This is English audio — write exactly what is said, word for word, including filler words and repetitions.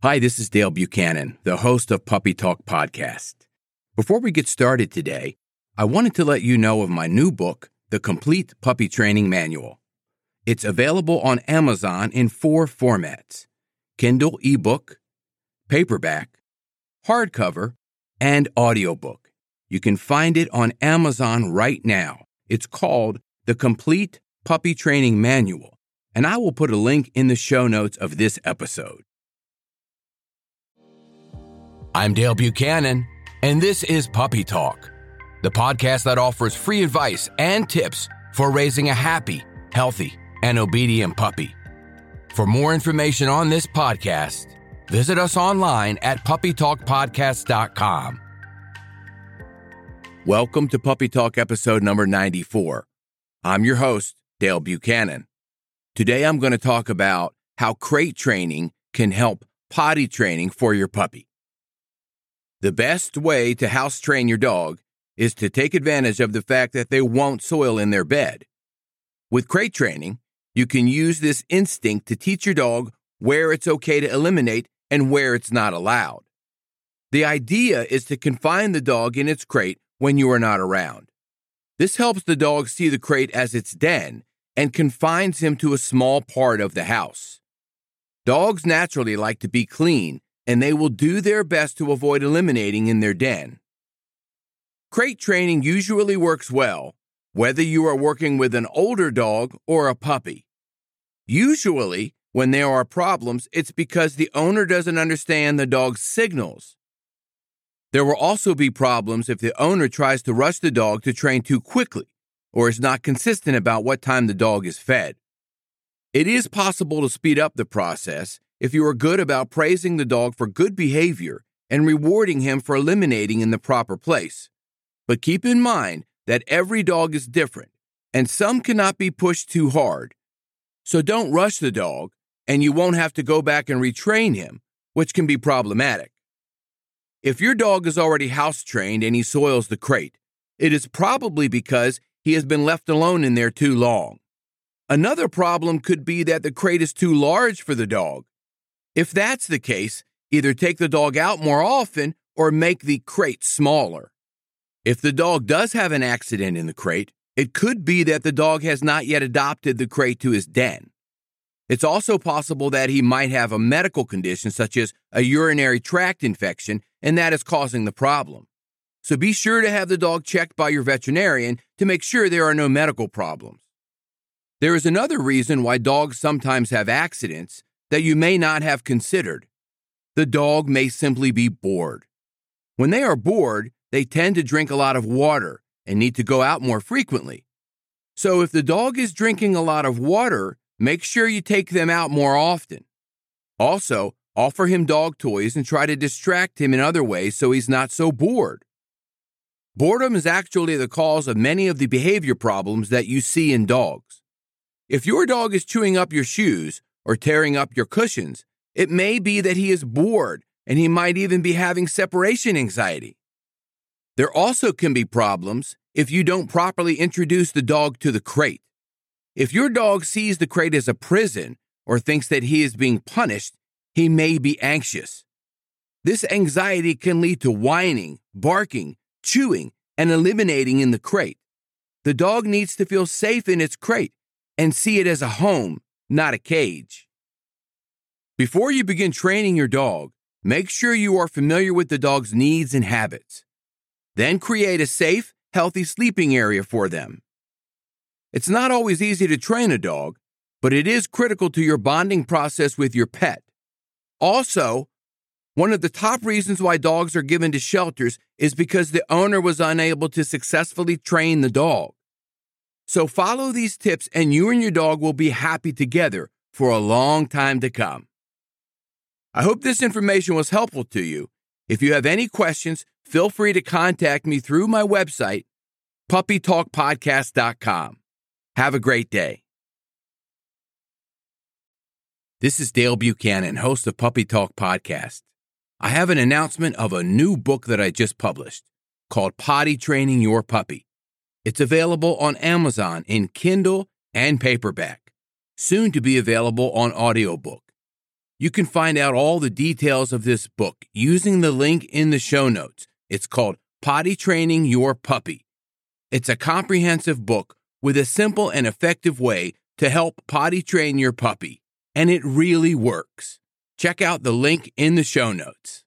Hi, this is Dale Buchanan, the host of Puppy Talk Podcast. Before we get started today, I wanted to let you know of my new book, The Complete Puppy Training Manual. It's available on Amazon in four formats: Kindle ebook, paperback, hardcover, and audiobook. You can find it on Amazon right now. It's called The Complete Puppy Training Manual, and I will put a link in the show notes of this episode. I'm Dale Buchanan, and this is Puppy Talk, the podcast that offers free advice and tips for raising a happy, healthy, and obedient puppy. For more information on this podcast, visit us online at puppy talk podcast dot com. Welcome to Puppy Talk episode number ninety-four. I'm your host, Dale Buchanan. Today I'm going to talk about how crate training can help potty training for your puppy. The best way to house train your dog is to take advantage of the fact that they won't soil in their bed. With crate training, you can use this instinct to teach your dog where it's okay to eliminate and where it's not allowed. The idea is to confine the dog in its crate when you are not around. This helps the dog see the crate as its den and confines him to a small part of the house. Dogs naturally like to be clean, and they will do their best to avoid eliminating in their den. Crate training usually works well, whether you are working with an older dog or a puppy. Usually, when there are problems, it's because the owner doesn't understand the dog's signals. There will also be problems if the owner tries to rush the dog to train too quickly or is not consistent about what time the dog is fed. It is possible to speed up the process if you are good about praising the dog for good behavior and rewarding him for eliminating in the proper place. But keep in mind that every dog is different, and some cannot be pushed too hard. So don't rush the dog, and you won't have to go back and retrain him, which can be problematic. If your dog is already house-trained and he soils the crate, it is probably because he has been left alone in there too long. Another problem could be that the crate is too large for the dog. If that's the case, either take the dog out more often or make the crate smaller. If the dog does have an accident in the crate, it could be that the dog has not yet adopted the crate to his den. It's also possible that he might have a medical condition such as a urinary tract infection, and that is causing the problem. So be sure to have the dog checked by your veterinarian to make sure there are no medical problems. There is another reason why dogs sometimes have accidents that you may not have considered. The dog may simply be bored. When they are bored, they tend to drink a lot of water and need to go out more frequently. So if the dog is drinking a lot of water, make sure you take them out more often. Also, offer him dog toys and try to distract him in other ways so he's not so bored. Boredom is actually the cause of many of the behavior problems that you see in dogs. If your dog is chewing up your shoes or tearing up your cushions, it may be that he is bored and he might even be having separation anxiety. There also can be problems if you don't properly introduce the dog to the crate. If your dog sees the crate as a prison or thinks that he is being punished, he may be anxious. This anxiety can lead to whining, barking, chewing, and eliminating in the crate. The dog needs to feel safe in its crate and see it as a home, not a cage. Before you begin training your dog, make sure you are familiar with the dog's needs and habits. Then create a safe, healthy sleeping area for them. It's not always easy to train a dog, but it is critical to your bonding process with your pet. Also, one of the top reasons why dogs are given to shelters is because the owner was unable to successfully train the dog. So follow these tips and you and your dog will be happy together for a long time to come. I hope this information was helpful to you. If you have any questions, feel free to contact me through my website, puppy talk podcast dot com. Have a great day. This is Dale Buchanan, host of Puppy Talk Podcast. I have an announcement of a new book that I just published called Potty Training Your Puppy. It's available on Amazon in Kindle and paperback, soon to be available on audiobook. You can find out all the details of this book using the link in the show notes. It's called Potty Training Your Puppy. It's a comprehensive book with a simple and effective way to help potty train your puppy, and it really works. Check out the link in the show notes.